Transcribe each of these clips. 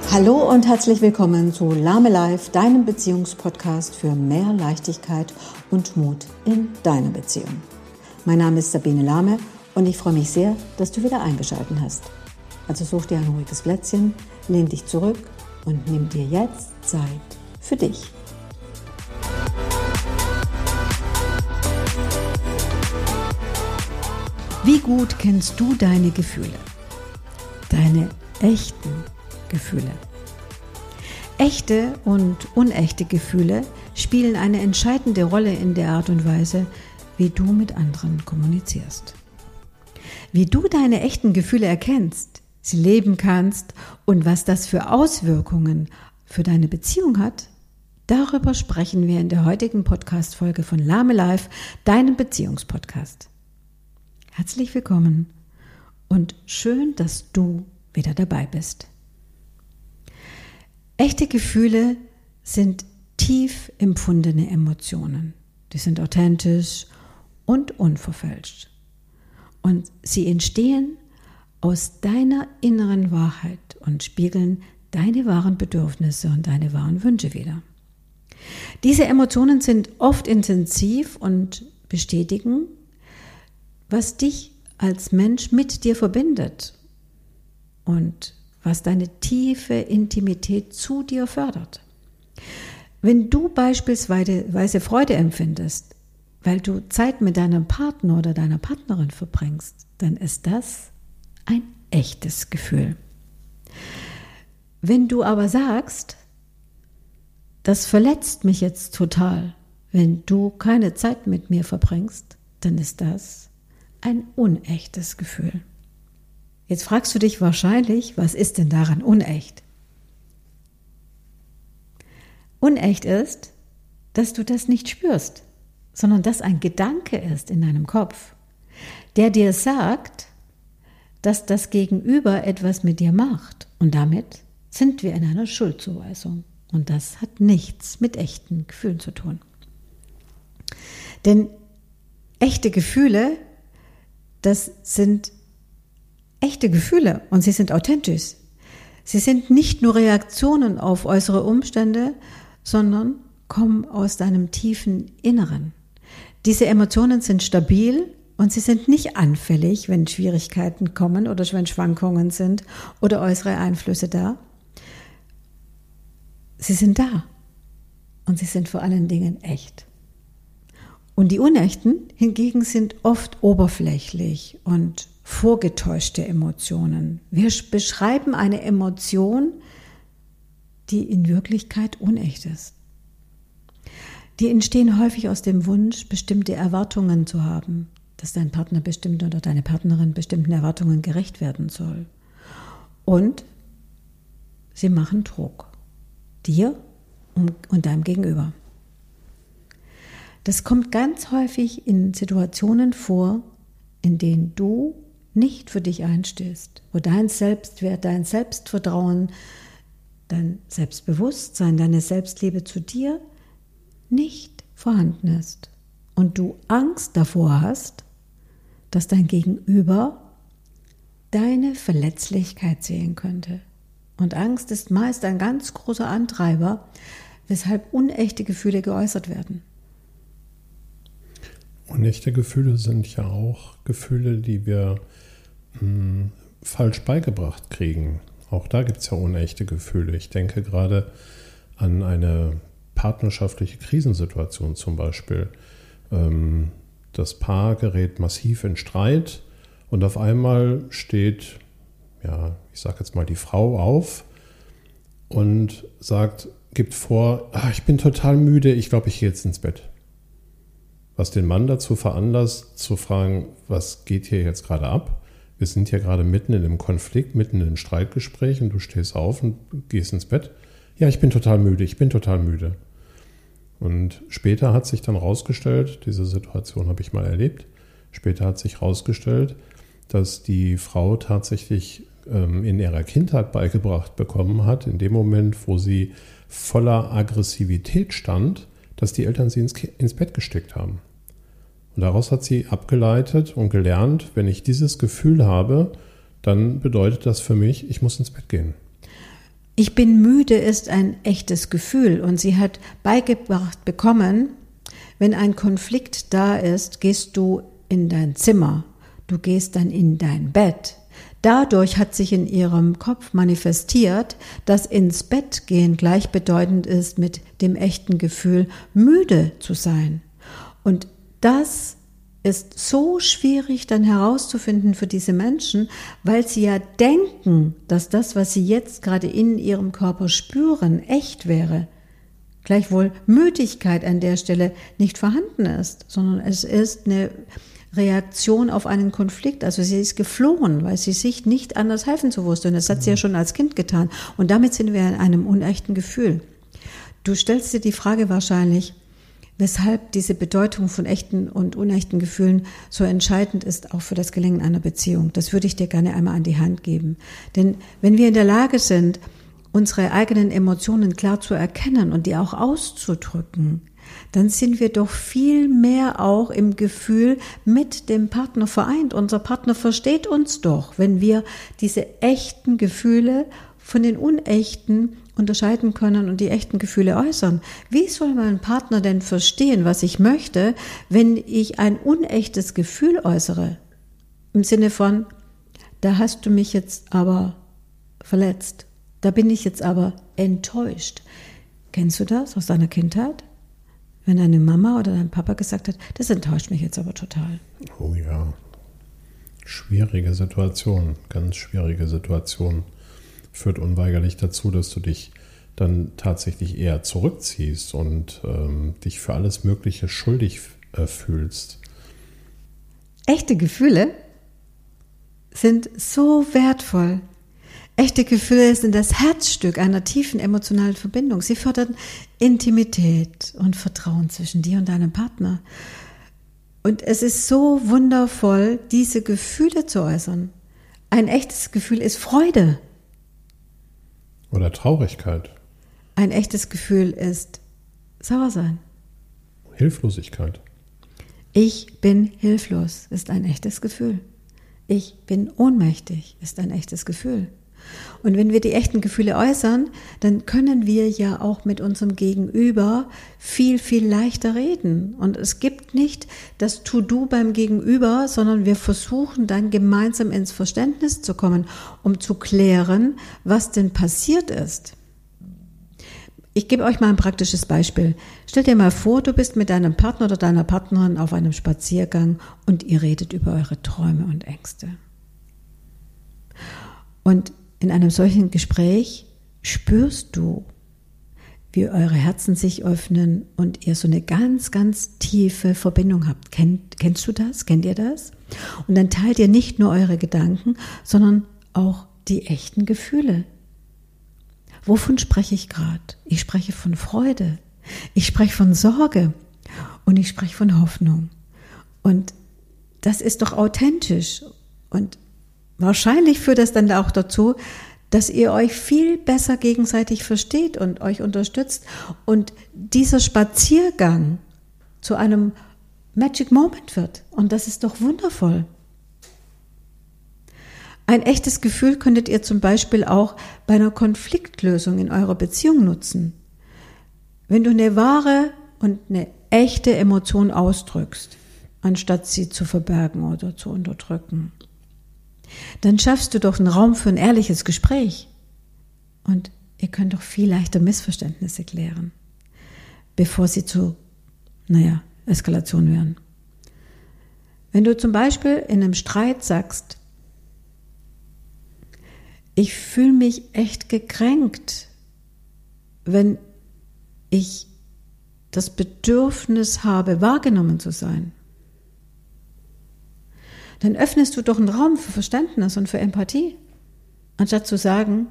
Hallo und herzlich willkommen zu Lahme Life, deinem Beziehungspodcast für mehr Leichtigkeit und Mut in deiner Beziehung. Mein Name ist Sabine Lahme und ich freue mich sehr, dass du wieder eingeschaltet hast. Also such dir ein ruhiges Plätzchen, lehn dich zurück und nimm dir jetzt Zeit für dich. Wie gut kennst du deine Gefühle? Deine echten Gefühle. Echte und unechte Gefühle spielen eine entscheidende Rolle in der Art und Weise, wie du mit anderen kommunizierst. Wie du deine echten Gefühle erkennst, sie leben kannst und was das für Auswirkungen für deine Beziehung hat, darüber sprechen wir in der heutigen Podcast-Folge von Lahme Life, deinem Beziehungspodcast. Herzlich willkommen und schön, dass du wieder dabei bist. Echte Gefühle sind tief empfundene Emotionen. Die sind authentisch und unverfälscht. Und sie entstehen aus deiner inneren Wahrheit und spiegeln deine wahren Bedürfnisse und deine wahren Wünsche wider. Diese Emotionen sind oft intensiv und bestätigen, was dich als Mensch mit dir verbindet und was deine tiefe Intimität zu dir fördert. Wenn du beispielsweise Freude empfindest, weil du Zeit mit deinem Partner oder deiner Partnerin verbringst, dann ist das ein echtes Gefühl. Wenn du aber sagst, das verletzt mich jetzt total, wenn du keine Zeit mit mir verbringst, dann ist das ein unechtes Gefühl. Jetzt fragst du dich wahrscheinlich, was ist denn daran unecht? Unecht ist, dass du das nicht spürst, sondern dass ein Gedanke ist in deinem Kopf, der dir sagt, dass das Gegenüber etwas mit dir macht. Und damit sind wir in einer Schuldzuweisung. Und das hat nichts mit echten Gefühlen zu tun. Denn echte Gefühle, das sind echte Gefühle und sie sind authentisch. Sie sind nicht nur Reaktionen auf äußere Umstände, sondern kommen aus deinem tiefen Inneren. Diese Emotionen sind stabil und sie sind nicht anfällig, wenn Schwierigkeiten kommen oder wenn Schwankungen sind oder äußere Einflüsse da. Sie sind da und sie sind vor allen Dingen echt. Und die Unechten hingegen sind oft oberflächlich und vorgetäuschte Emotionen. Wir beschreiben eine Emotion, die in Wirklichkeit unecht ist. Die entstehen häufig aus dem Wunsch, bestimmte Erwartungen zu haben, dass dein Partner bestimmt oder deine Partnerin bestimmten Erwartungen gerecht werden soll. Und sie machen Druck, dir und deinem Gegenüber. Das kommt ganz häufig in Situationen vor, in denen du nicht für dich einstehst, wo dein Selbstwert, dein Selbstvertrauen, dein Selbstbewusstsein, deine Selbstliebe zu dir nicht vorhanden ist und du Angst davor hast, dass dein Gegenüber deine Verletzlichkeit sehen könnte. Und Angst ist meist ein ganz großer Antreiber, weshalb unechte Gefühle geäußert werden. Unechte Gefühle sind ja auch Gefühle, die wir falsch beigebracht kriegen. Auch da gibt es ja unechte Gefühle. Ich denke gerade an eine partnerschaftliche Krisensituation zum Beispiel. Das Paar gerät massiv in Streit und auf einmal steht, ich sage jetzt mal die Frau auf und gibt vor, ich bin total müde, ich glaube, ich gehe jetzt ins Bett. Was den Mann dazu veranlasst, zu fragen, was geht hier jetzt gerade ab? Wir sind hier gerade mitten in einem Konflikt, mitten in einem Streitgespräch und du stehst auf und gehst ins Bett. Ja, ich bin total müde. Und später hat sich dann rausgestellt, diese Situation habe ich mal erlebt, später hat sich rausgestellt, dass die Frau tatsächlich in ihrer Kindheit beigebracht bekommen hat, in dem Moment, wo sie voller Aggressivität stand, dass die Eltern sie ins Bett gesteckt haben. Und daraus hat sie abgeleitet und gelernt, wenn ich dieses Gefühl habe, dann bedeutet das für mich, ich muss ins Bett gehen. Ich bin müde ist ein echtes Gefühl und sie hat beigebracht bekommen, wenn ein Konflikt da ist, gehst du in dein Zimmer, du gehst dann in dein Bett. Dadurch hat sich in ihrem Kopf manifestiert, dass ins Bett gehen gleichbedeutend ist mit dem echten Gefühl, müde zu sein. Und das ist so schwierig dann herauszufinden für diese Menschen, weil sie ja denken, dass das, was sie jetzt gerade in ihrem Körper spüren, echt wäre. Gleichwohl Müdigkeit an der Stelle nicht vorhanden ist, sondern es ist eine Reaktion auf einen Konflikt. Also sie ist geflohen, weil sie sich nicht anders helfen zu wusste. Und das hat sie ja schon als Kind getan. Und damit sind wir in einem unechten Gefühl. Du stellst dir die Frage wahrscheinlich, weshalb diese Bedeutung von echten und unechten Gefühlen so entscheidend ist, auch für das Gelingen einer Beziehung. Das würde ich dir gerne einmal an die Hand geben. Denn wenn wir in der Lage sind, unsere eigenen Emotionen klar zu erkennen und die auch auszudrücken, dann sind wir doch viel mehr auch im Gefühl mit dem Partner vereint. Unser Partner versteht uns doch, wenn wir diese echten Gefühle von den unechten unterscheiden können und die echten Gefühle äußern. Wie soll mein Partner denn verstehen, was ich möchte, wenn ich ein unechtes Gefühl äußere? Im Sinne von, da hast du mich jetzt aber verletzt. Da bin ich jetzt aber enttäuscht. Kennst du das aus deiner Kindheit? Wenn deine Mama oder dein Papa gesagt hat, das enttäuscht mich jetzt aber total. Oh ja, schwierige Situation, ganz schwierige Situation. Führt unweigerlich dazu, dass du dich dann tatsächlich eher zurückziehst und dich für alles Mögliche schuldig fühlst. Echte Gefühle sind so wertvoll. Echte Gefühle sind das Herzstück einer tiefen emotionalen Verbindung. Sie fördern Intimität und Vertrauen zwischen dir und deinem Partner. Und es ist so wundervoll, diese Gefühle zu äußern. Ein echtes Gefühl ist Freude. Oder Traurigkeit. Ein echtes Gefühl ist Sauersein. Hilflosigkeit. Ich bin hilflos ist ein echtes Gefühl. Ich bin ohnmächtig ist ein echtes Gefühl. Und wenn wir die echten Gefühle äußern, dann können wir ja auch mit unserem Gegenüber viel, viel leichter reden. Und es gibt nicht das To-Do beim Gegenüber, sondern wir versuchen dann gemeinsam ins Verständnis zu kommen, um zu klären, was denn passiert ist. Ich gebe euch mal ein praktisches Beispiel. Stell dir mal vor, du bist mit deinem Partner oder deiner Partnerin auf einem Spaziergang und ihr redet über eure Träume und Ängste. Und in einem solchen Gespräch spürst du, wie eure Herzen sich öffnen und ihr so eine ganz, ganz tiefe Verbindung habt. Kennst du das? Kennt ihr das? Und dann teilt ihr nicht nur eure Gedanken, sondern auch die echten Gefühle. Wovon spreche ich gerade? Ich spreche von Freude, ich spreche von Sorge und ich spreche von Hoffnung. Und das ist doch authentisch. Und wahrscheinlich führt das dann auch dazu, dass ihr euch viel besser gegenseitig versteht und euch unterstützt und dieser Spaziergang zu einem Magic Moment wird. Und das ist doch wundervoll. Ein echtes Gefühl könntet ihr zum Beispiel auch bei einer Konfliktlösung in eurer Beziehung nutzen. Wenn du eine wahre und eine echte Emotion ausdrückst, anstatt sie zu verbergen oder zu unterdrücken, dann schaffst du doch einen Raum für ein ehrliches Gespräch. Und ihr könnt doch viel leichter Missverständnisse klären, bevor sie zu, Eskalation werden. Wenn du zum Beispiel in einem Streit sagst, ich fühle mich echt gekränkt, wenn ich das Bedürfnis habe, wahrgenommen zu sein, dann öffnest du doch einen Raum für Verständnis und für Empathie, anstatt zu sagen,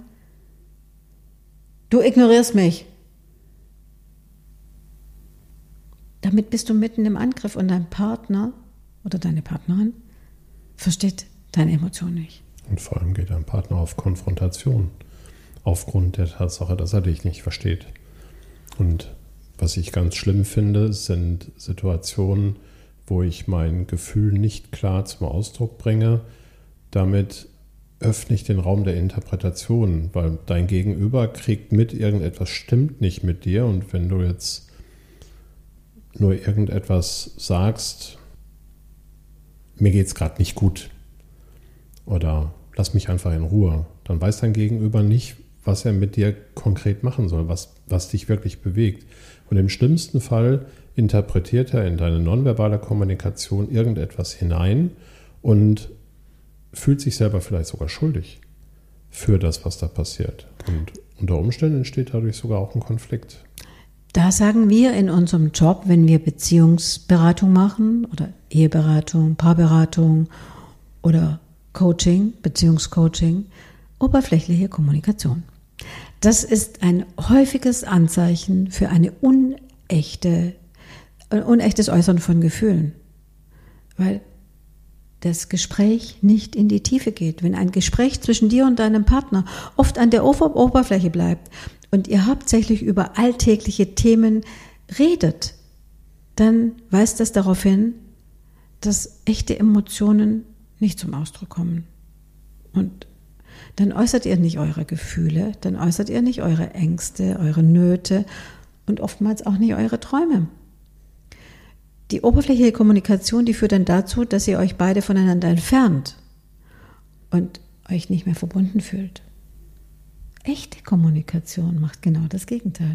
du ignorierst mich. Damit bist du mitten im Angriff und dein Partner oder deine Partnerin versteht deine Emotion nicht. Und vor allem geht dein Partner auf Konfrontation, aufgrund der Tatsache, dass er dich nicht versteht. Und was ich ganz schlimm finde, sind Situationen, wo ich mein Gefühl nicht klar zum Ausdruck bringe, damit öffne ich den Raum der Interpretation, weil dein Gegenüber kriegt mit, irgendetwas stimmt nicht mit dir, und wenn du jetzt nur irgendetwas sagst, mir geht es gerade nicht gut oder lass mich einfach in Ruhe, dann weiß dein Gegenüber nicht, was er mit dir konkret machen soll, was dich wirklich bewegt. Und im schlimmsten Fall interpretiert er in deine nonverbale Kommunikation irgendetwas hinein und fühlt sich selber vielleicht sogar schuldig für das, was da passiert. Und unter Umständen entsteht dadurch sogar auch ein Konflikt. Da sagen wir in unserem Job, wenn wir Beziehungsberatung machen oder Eheberatung, Paarberatung oder Coaching, Beziehungscoaching, oberflächliche Kommunikation. Das ist ein häufiges Anzeichen für ein unechtes Äußern von Gefühlen, weil das Gespräch nicht in die Tiefe geht. Wenn ein Gespräch zwischen dir und deinem Partner oft an der Oberfläche bleibt und ihr hauptsächlich über alltägliche Themen redet, dann weist das darauf hin, dass echte Emotionen nicht zum Ausdruck kommen. Und dann äußert ihr nicht eure Gefühle, dann äußert ihr nicht eure Ängste, eure Nöte und oftmals auch nicht eure Träume. Die oberflächliche Kommunikation, die führt dann dazu, dass ihr euch beide voneinander entfernt und euch nicht mehr verbunden fühlt. Echte Kommunikation macht genau das Gegenteil.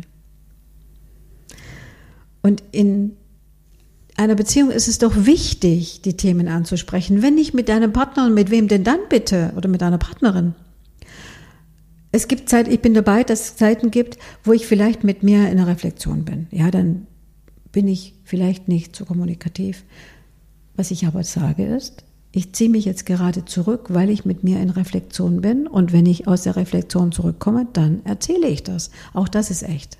Und in einer Beziehung ist es doch wichtig, die Themen anzusprechen. Wenn nicht mit deinem Partner, mit wem denn dann bitte? Oder mit deiner Partnerin? Es gibt Zeit, ich bin dabei, dass es Zeiten gibt, wo ich vielleicht mit mir in der Reflexion bin. Ja, dann bin ich vielleicht nicht so kommunikativ. Was ich aber sage ist, ich ziehe mich jetzt gerade zurück, weil ich mit mir in Reflexion bin, und wenn ich aus der Reflexion zurückkomme, dann erzähle ich das. Auch das ist echt.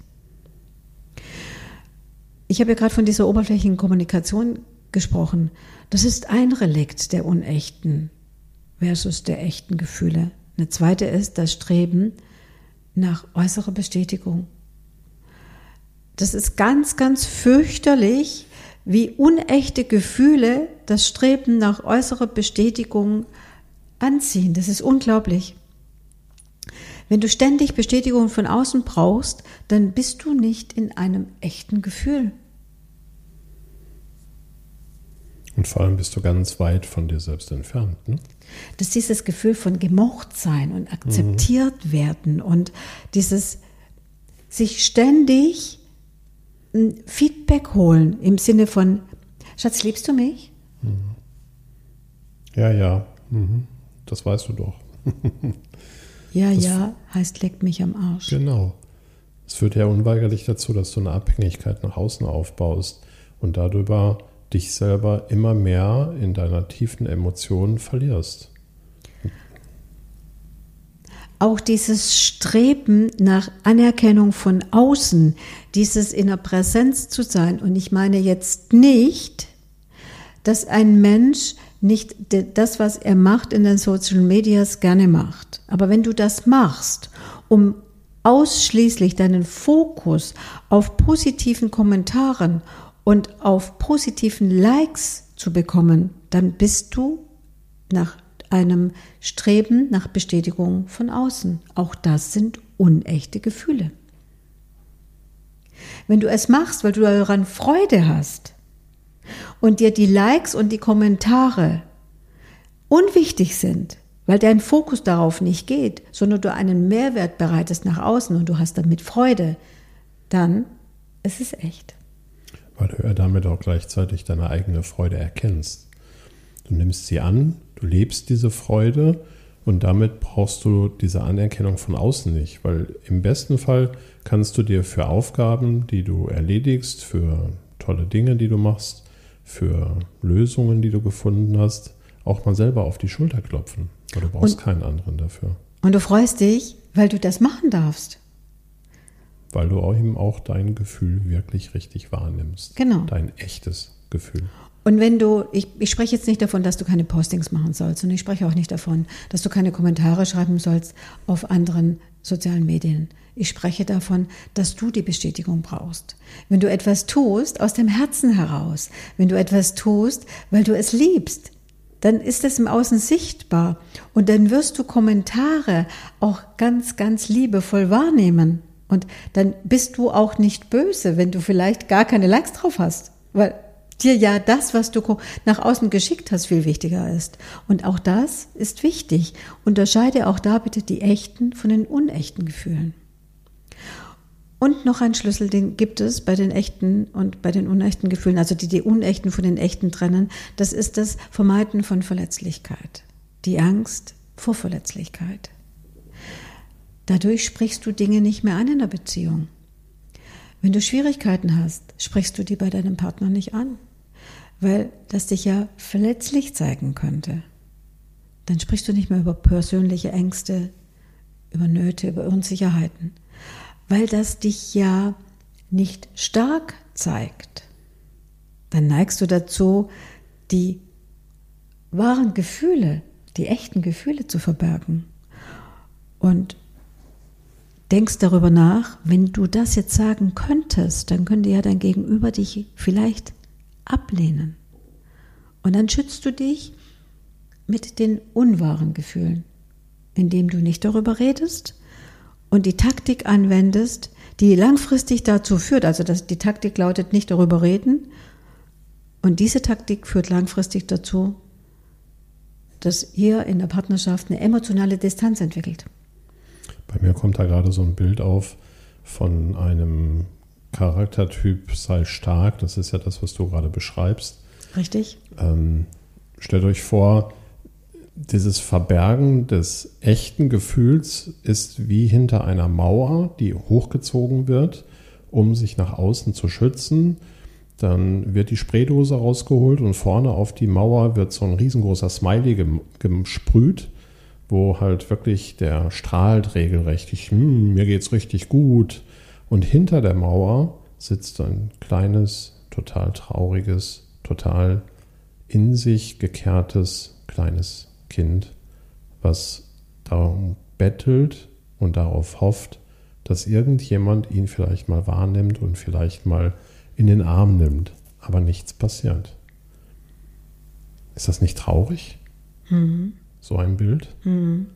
Ich habe ja gerade von dieser oberflächlichen Kommunikation gesprochen. Das ist ein Relikt der unechten versus der echten Gefühle. Eine zweite ist das Streben nach äußerer Bestätigung. Das ist ganz, ganz fürchterlich, wie unechte Gefühle das Streben nach äußerer Bestätigung anziehen. Das ist unglaublich. Wenn du ständig Bestätigung von außen brauchst, dann bist du nicht in einem echten Gefühl. Und vor allem bist du ganz weit von dir selbst entfernt, ne? Das ist dieses Gefühl von gemocht sein und akzeptiert werden und dieses sich ständig Feedback holen im Sinne von, Schatz, liebst du mich? Ja, das weißt du doch. Ja, heißt, leck mich am Arsch. Genau. Es führt ja unweigerlich dazu, dass du eine Abhängigkeit nach außen aufbaust und darüber dich selber immer mehr in deiner tiefen Emotion verlierst. Auch dieses Streben nach Anerkennung von außen, dieses in der Präsenz zu sein. Und ich meine jetzt nicht, dass ein Mensch nicht das, was er macht in den Social Medias, gerne macht. Aber wenn du das machst, um ausschließlich deinen Fokus auf positiven Kommentaren und auf positiven Likes zu bekommen, dann bist du nach einem Streben nach Bestätigung von außen. Auch das sind unechte Gefühle. Wenn du es machst, weil du daran Freude hast und dir die Likes und die Kommentare unwichtig sind, weil dein Fokus darauf nicht geht, sondern du einen Mehrwert bereitest nach außen und du hast damit Freude, dann ist es echt. Weil du ja damit auch gleichzeitig deine eigene Freude erkennst. Du nimmst sie an, du lebst diese Freude und damit brauchst du diese Anerkennung von außen nicht, weil im besten Fall kannst du dir für Aufgaben, die du erledigst, für tolle Dinge, die du machst, für Lösungen, die du gefunden hast, auch mal selber auf die Schulter klopfen. Weil du brauchst keinen anderen dafür. Und du freust dich, weil du das machen darfst. Weil du eben auch dein Gefühl wirklich richtig wahrnimmst. Genau. Dein echtes Gefühl. Und wenn du, ich spreche jetzt nicht davon, dass du keine Postings machen sollst und ich spreche auch nicht davon, dass du keine Kommentare schreiben sollst auf anderen sozialen Medien. Ich spreche davon, dass du die Bestätigung brauchst. Wenn du etwas tust aus dem Herzen heraus, wenn du etwas tust, weil du es liebst, dann ist das im Außen sichtbar und dann wirst du Kommentare auch ganz, ganz liebevoll wahrnehmen. Und dann bist du auch nicht böse, wenn du vielleicht gar keine Likes drauf hast, weil dir ja das, was du nach außen geschickt hast, viel wichtiger ist. Und auch das ist wichtig. Unterscheide auch da bitte die echten von den unechten Gefühlen. Und noch ein Schlüssel, den gibt es bei den echten und bei den unechten Gefühlen, also die unechten von den echten trennen, das ist das Vermeiden von Verletzlichkeit, die Angst vor Verletzlichkeit. Dadurch sprichst du Dinge nicht mehr an in der Beziehung. Wenn du Schwierigkeiten hast, sprichst du die bei deinem Partner nicht an, weil das dich ja verletzlich zeigen könnte. Dann sprichst du nicht mehr über persönliche Ängste, über Nöte, über Unsicherheiten, weil das dich ja nicht stark zeigt. Dann neigst du dazu, die wahren Gefühle, die echten Gefühle zu verbergen. Und denkst darüber nach, wenn du das jetzt sagen könntest, dann könnte ja dein Gegenüber dich vielleicht ablehnen. Und dann schützt du dich mit den unwahren Gefühlen, indem du nicht darüber redest und die Taktik anwendest, die langfristig dazu führt, also die Taktik lautet nicht darüber reden, und diese Taktik führt langfristig dazu, dass ihr in der Partnerschaft eine emotionale Distanz entwickelt. Bei mir kommt da gerade so ein Bild auf von einem Charaktertyp, sei stark, das ist ja das, was du gerade beschreibst. Richtig. Stellt euch vor, dieses Verbergen des echten Gefühls ist wie hinter einer Mauer, die hochgezogen wird, um sich nach außen zu schützen. Dann wird die Spraydose rausgeholt und vorne auf die Mauer wird so ein riesengroßer Smiley gesprüht, wo halt wirklich der strahlt regelrecht, mir geht's richtig gut. Und hinter der Mauer sitzt ein kleines, total trauriges, total in sich gekehrtes kleines Kind, was darum bettelt und darauf hofft, dass irgendjemand ihn vielleicht mal wahrnimmt und vielleicht mal in den Arm nimmt, aber nichts passiert. Ist das nicht traurig? So ein Bild? Und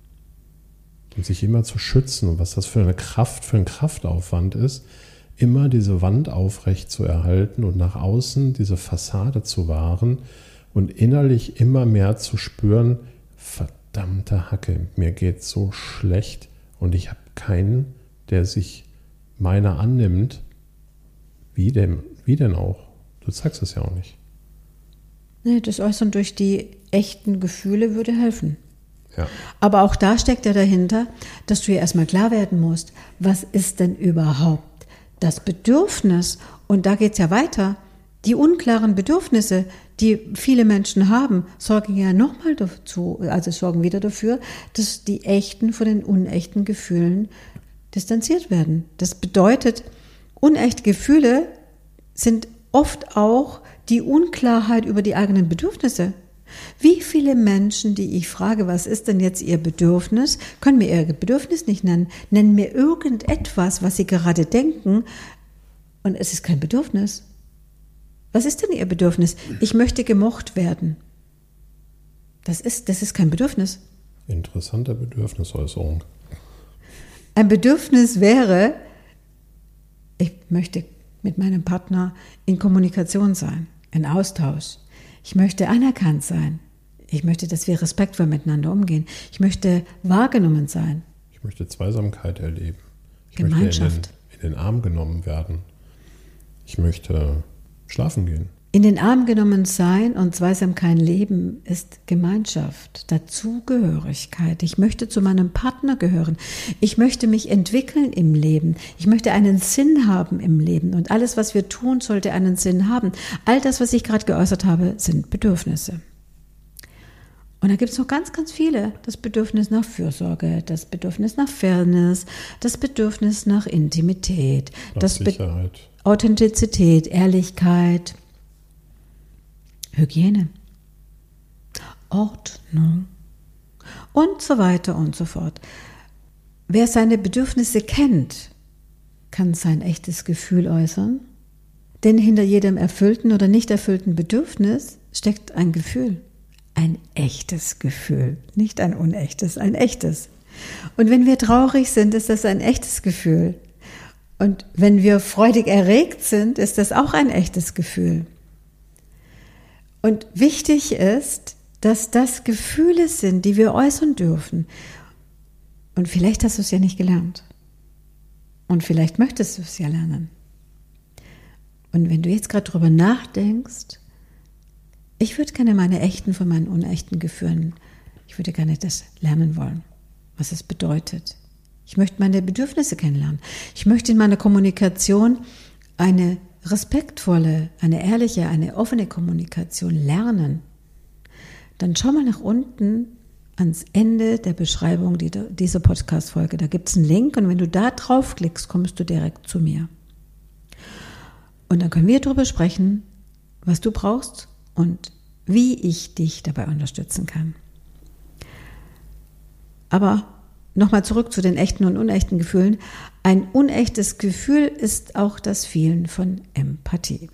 sich immer zu schützen und was das für eine Kraft, für ein Kraftaufwand ist, immer diese Wand aufrecht zu erhalten und nach außen diese Fassade zu wahren und innerlich immer mehr zu spüren, verdammte Hacke, mir geht's so schlecht und ich habe keinen, der sich meiner annimmt. Wie denn auch? Du zeigst es ja auch nicht. Nee, das Äußern durch die echten Gefühle würde helfen. Ja. Aber auch da steckt ja dahinter, dass du ja erstmal klar werden musst, was ist denn überhaupt das Bedürfnis? Und da geht es ja weiter. Die unklaren Bedürfnisse, die viele Menschen haben, sorgen ja nochmal dazu, also sorgen wieder dafür, dass die echten von den unechten Gefühlen distanziert werden. Das bedeutet, unechte Gefühle sind oft auch die Unklarheit über die eigenen Bedürfnisse. Wie viele Menschen, die ich frage, was ist denn jetzt ihr Bedürfnis, können mir ihr Bedürfnis nicht nennen, nennen mir irgendetwas, was sie gerade denken, und es ist kein Bedürfnis. Was ist denn ihr Bedürfnis? Ich möchte gemocht werden. Das ist kein Bedürfnis. Interessante Bedürfnisäußerung. Ein Bedürfnis wäre, ich möchte mit meinem Partner in Kommunikation sein, in Austausch. Ich möchte anerkannt sein. Ich möchte, dass wir respektvoll miteinander umgehen. Ich möchte wahrgenommen sein. Ich möchte Zweisamkeit erleben. Ich Gemeinschaft. möchte in den Arm genommen werden. Ich möchte schlafen gehen. In den Arm genommen sein und Zweisamkeit leben ist Gemeinschaft, Dazugehörigkeit. Ich möchte zu meinem Partner gehören. Ich möchte mich entwickeln im Leben. Ich möchte einen Sinn haben im Leben. Und alles, was wir tun, sollte einen Sinn haben. All das, was ich gerade geäußert habe, sind Bedürfnisse. Und da gibt es noch ganz, ganz viele. Das Bedürfnis nach Fürsorge, das Bedürfnis nach Fairness, das Bedürfnis nach Intimität, Nach Sicherheit. Authentizität, Ehrlichkeit, Hygiene, Ordnung und so weiter und so fort. Wer seine Bedürfnisse kennt, kann sein echtes Gefühl äußern, denn hinter jedem erfüllten oder nicht erfüllten Bedürfnis steckt ein Gefühl. ein echtes Gefühl, nicht ein unechtes, ein echtes. Und wenn wir traurig sind, ist das ein echtes Gefühl. Und wenn wir freudig erregt sind, ist das auch ein echtes Gefühl. Und wichtig ist, dass das Gefühle sind, die wir äußern dürfen. Und vielleicht hast du es ja nicht gelernt. Und vielleicht möchtest du es ja lernen. Und wenn du jetzt gerade drüber nachdenkst, ich würde gerne meine echten von meinen unechten Gefühlen, ich würde gerne das lernen wollen, was es bedeutet. Ich möchte meine Bedürfnisse kennenlernen. Ich möchte in meiner Kommunikation eine respektvolle, eine ehrliche, eine offene Kommunikation lernen. Dann schau mal nach unten ans Ende der Beschreibung dieser Podcast-Folge. Da gibt es einen Link und wenn du da draufklickst, kommst du direkt zu mir. Und dann können wir darüber sprechen, was du brauchst und wie ich dich dabei unterstützen kann. Aber nochmal zurück zu den echten und unechten Gefühlen. Ein unechtes Gefühl ist auch das Fehlen von Empathie.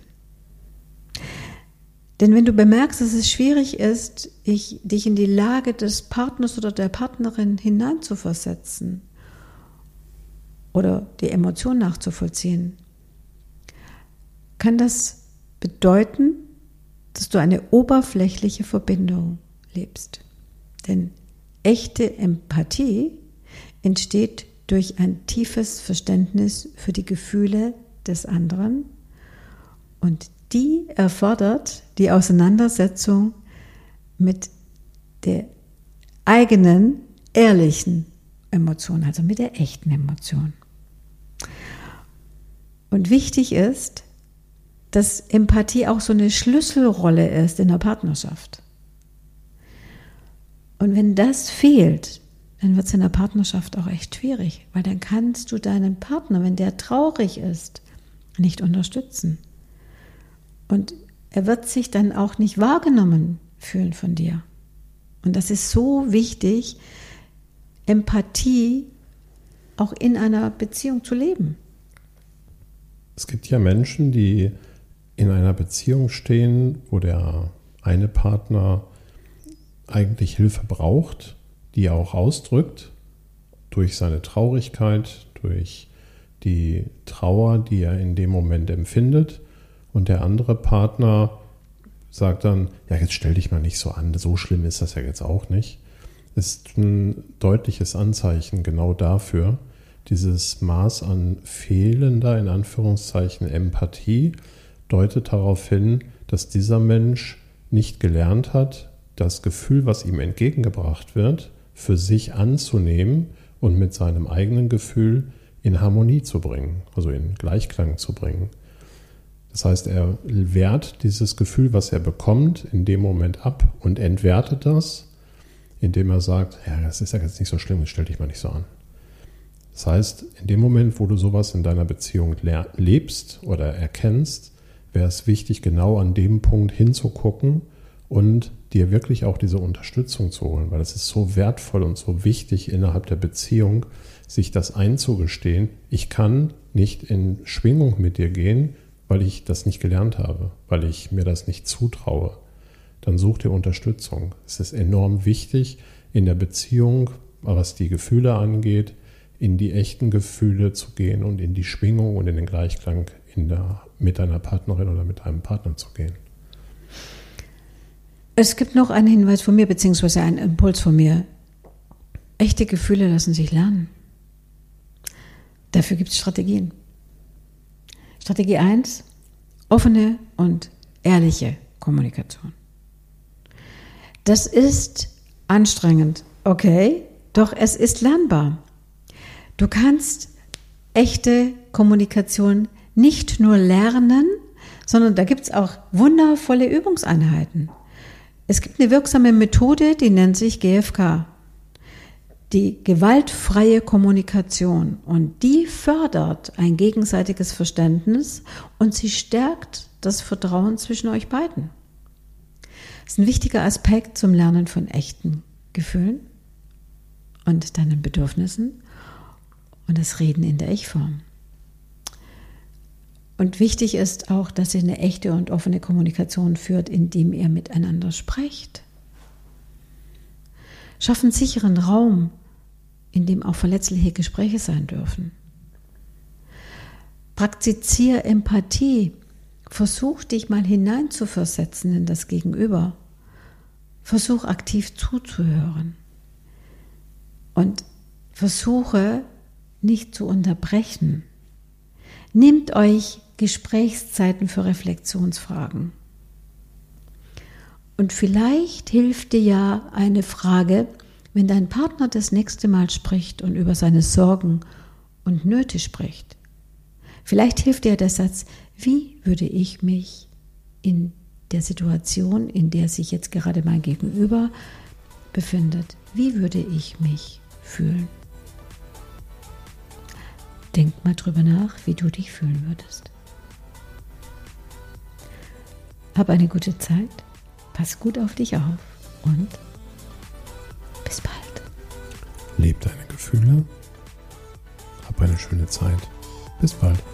Denn wenn du bemerkst, dass es schwierig ist, dich in die Lage des Partners oder der Partnerin hineinzuversetzen oder die Emotion nachzuvollziehen, kann das bedeuten, dass du eine oberflächliche Verbindung lebst. Denn echte Empathie entsteht durch ein tiefes Verständnis für die Gefühle des anderen und die erfordert die Auseinandersetzung mit der eigenen, ehrlichen Emotion, also mit der echten Emotion. Und wichtig ist, dass Empathie auch so eine Schlüsselrolle ist in der Partnerschaft. Und wenn das fehlt, dann wird es in der Partnerschaft auch echt schwierig, weil dann kannst du deinen Partner, wenn der traurig ist, nicht unterstützen. Und er wird sich dann auch nicht wahrgenommen fühlen von dir. Und das ist so wichtig, Empathie auch in einer Beziehung zu leben. Es gibt ja Menschen, die in einer Beziehung stehen, wo der eine Partner eigentlich Hilfe braucht, die er auch ausdrückt, durch seine Traurigkeit, durch die Trauer, die er in dem Moment empfindet. Und der andere Partner sagt dann, ja, jetzt stell dich mal nicht so an, so schlimm ist das ja jetzt auch nicht. Ist ein deutliches Anzeichen genau dafür, dieses Maß an fehlender, in Anführungszeichen, Empathie deutet darauf hin, dass dieser Mensch nicht gelernt hat, das Gefühl, was ihm entgegengebracht wird, für sich anzunehmen und mit seinem eigenen Gefühl in Harmonie zu bringen, also in Gleichklang zu bringen. Das heißt, er wehrt dieses Gefühl, was er bekommt, in dem Moment ab und entwertet das, indem er sagt, ja, das ist ja jetzt nicht so schlimm, stell dich mal nicht so an. Das heißt, in dem Moment, wo du sowas in deiner Beziehung lebst oder erkennst, wäre es wichtig, genau an dem Punkt hinzugucken und dir wirklich auch diese Unterstützung zu holen, weil es ist so wertvoll und so wichtig innerhalb der Beziehung, sich das einzugestehen. Ich kann nicht in Schwingung mit dir gehen, weil ich das nicht gelernt habe, weil ich mir das nicht zutraue. Dann such dir Unterstützung. Es ist enorm wichtig, in der Beziehung, was die Gefühle angeht, in die echten Gefühle zu gehen und in die Schwingung und in den Gleichklang mit deiner Partnerin oder mit deinem Partner zu gehen. Es gibt noch einen Hinweis von mir, beziehungsweise einen Impuls von mir. Echte Gefühle lassen sich lernen. Dafür gibt es Strategien. Strategie 1, offene und ehrliche Kommunikation. Das ist anstrengend, okay, doch es ist lernbar. Du kannst echte Kommunikation nicht nur lernen, sondern da gibt es auch wundervolle Übungseinheiten. Es gibt eine wirksame Methode, die nennt sich GFK, die gewaltfreie Kommunikation, und die fördert ein gegenseitiges Verständnis und sie stärkt das Vertrauen zwischen euch beiden. Das ist ein wichtiger Aspekt zum Lernen von echten Gefühlen und deinen Bedürfnissen und das Reden in der Ich-Form. Und wichtig ist auch, dass ihr eine echte und offene Kommunikation führt, indem ihr miteinander sprecht. Schaff einen sicheren Raum, in dem auch verletzliche Gespräche sein dürfen. Praktiziere Empathie. Versuch dich mal hineinzuversetzen in das Gegenüber. Versuch aktiv zuzuhören. Und versuche nicht zu unterbrechen. Nehmt euch Gesprächszeiten für Reflexionsfragen. Und vielleicht hilft dir ja eine Frage, wenn dein Partner das nächste Mal spricht und über seine Sorgen und Nöte spricht. Vielleicht hilft dir der Satz, wie würde ich mich in der Situation, in der sich jetzt gerade mein Gegenüber befindet, wie würde ich mich fühlen? Denk mal drüber nach, wie du dich fühlen würdest. Hab eine gute Zeit, pass gut auf dich auf und bis bald. Leb deine Gefühle, hab eine schöne Zeit. Bis bald.